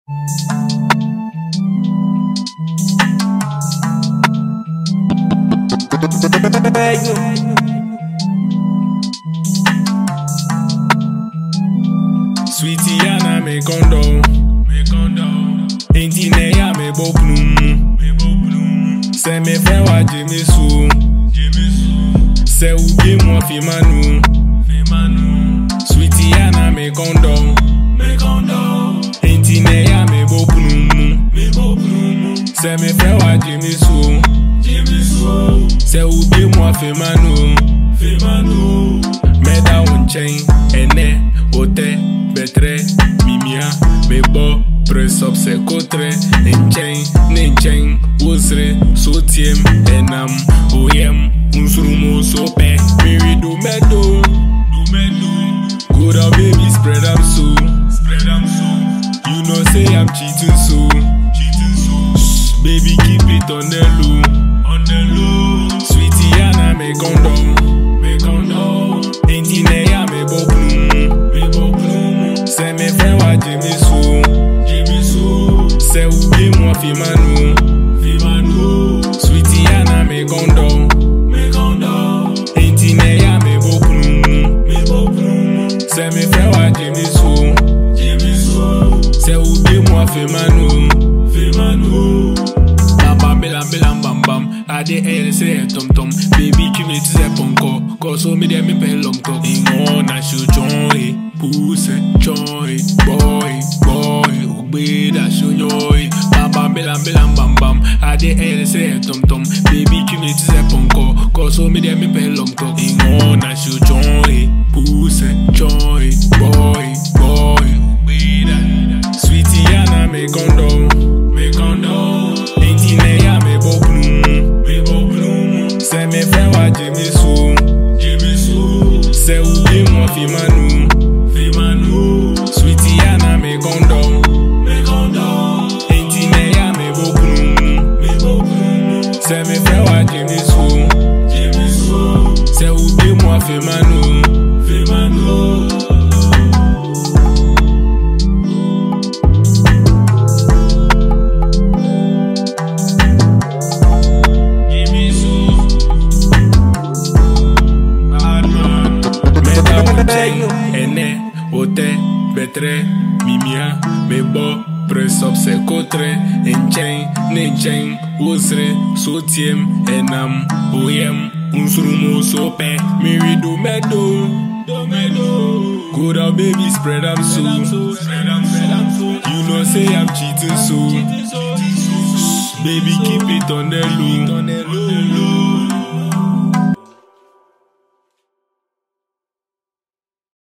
Sweetie Anna me kondo Intine ya me boplum Se me fe wa Jimmy Sue Se ubi mo fi manu Sweetie Anna me kondo Intine ya me boplum Se me fe wa Jimmy Sue Se ubi mo fi manu Meda un chain ene ote betre mimia mebo press up se kotre nenchain usre sotiem enam oyem unsurumo sope miri do medo good old baby spread am so you know say I'm cheating so baby keep it on the low sweetie Anna me kondo Intine ya me boplum Se me fe wa Jimmy Sue Se ubi mo fi manu Sweetie Anna me kondo Intine ya me boplum Se me fe wa Jimmy Sue Se ubi mo fi manu Bam bam bam Ade air say tom tom Baby kimi ti se ponko Koso me de me pe long talk Ingo na show joy Pussy joy Boy Ugbe da show joy Bam bam Ade air say tom tom Baby kimi ti se ponko Koso me de me pe long talk Ingo na show joy Pussy joy Boy Ugbe da Sweetie Anna me kondo Intine ya me boplum Se me fe wa Jimmy Sue Se ubi mo fi manu Sweetie Anna me kondo Intine ya me boplum Se me fe wa Jimmy Sue Se ubi mo fi manu ene ote betre mimia mebo press up se kotre nenchain usre sotiem enam oyem unsurumo sope miri do medo good old baby spread am so you know say I'm cheating so baby keep it on the low